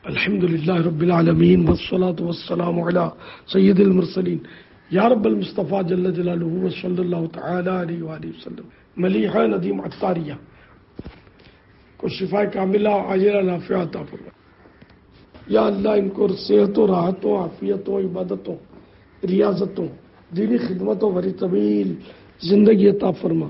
الحمدللہ رب العالمین والصلاة والسلام علی سید المرسلین یا رب المصطفیٰ جل جلالہ وصلی اللہ تعالی علیہ وآلہ وسلم. ملیحہ ندیم عطاریہ کو شفا کاملہ عاجلہ نافعہ عطا فرما. یا اللہ ان کو صحتوں، راحتوں، عافیتوں، عبادتوں، ریاضتوں، دینی خدمتوں بری طویل زندگی عطا فرما.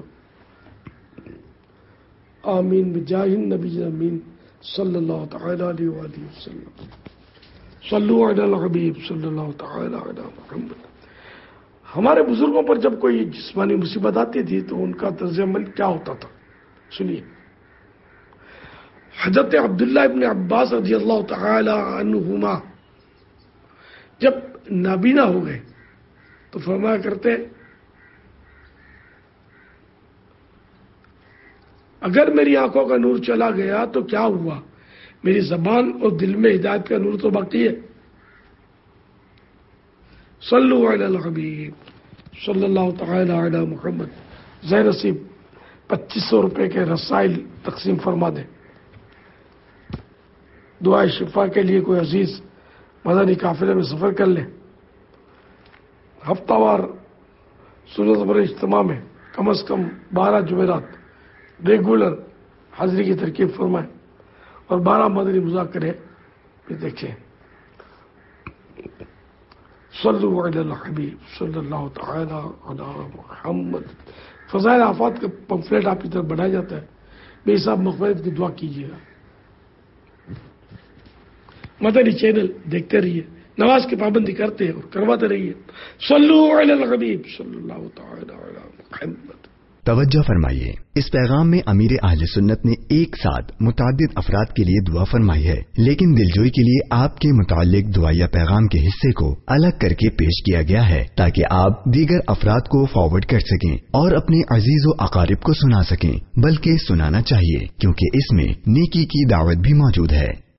آمین بجاہ النبی امین صلی اللہ تعالی علیہ وآلہ وسلم. صلو علی الحبیب صلی اللہ تعالی علی محمد. ہمارے بزرگوں پر جب کوئی جسمانی مصیبت آتی تھی تو ان کا طرز عمل کیا ہوتا تھا؟ سنیے. حضرت عبداللہ ابن عباس رضی اللہ تعالی عنہما جب نابینا ہو گئے تو فرمایا کرتے اگر میری آنکھوں کا نور چلا گیا تو کیا ہوا، میری زبان اور دل میں ہدایت کا نور تو باقی ہے. صلو علی الحبیب صلی اللہ تعالی علی محمد. زیر نصیب 2500 روپے کے رسائل تقسیم فرما دیں. دعائے شفا کے لیے کوئی عزیز مدنی قافلے میں سفر کر لیں. ہفتہ وار سنت پر اجتماع میں کم از کم 12 جمعرات ریگولر حاضری کی ترکیب فرمائیں اور 12 مدنی مذاکرے بھی دیکھیں. صلو علی الحبیب صلی اللہ تعالی علی محمد. فضائل آفات کا پمفلیٹ آپ کی طرف بڑھایا جاتا ہے. بے حساب مغفرت کی دعا کیجیے گا. مدنی چینل دیکھتے رہیے، نماز کی پابندی کرتے اور کرواتے رہیے. صلو علی الحبیب صلی اللہ تعالی علی محمد. توجہ فرمائیے، اس پیغام میں امیر اہل سنت نے ایک ساتھ متعدد افراد کے لیے دعا فرمائی ہے، لیکن دلجوئی کے لیے آپ کے متعلق دعائیہ پیغام کے حصے کو الگ کر کے پیش کیا گیا ہے تاکہ آپ دیگر افراد کو فارورڈ کر سکیں اور اپنے عزیز و اقارب کو سنا سکیں، بلکہ سنانا چاہیے کیونکہ اس میں نیکی کی دعوت بھی موجود ہے.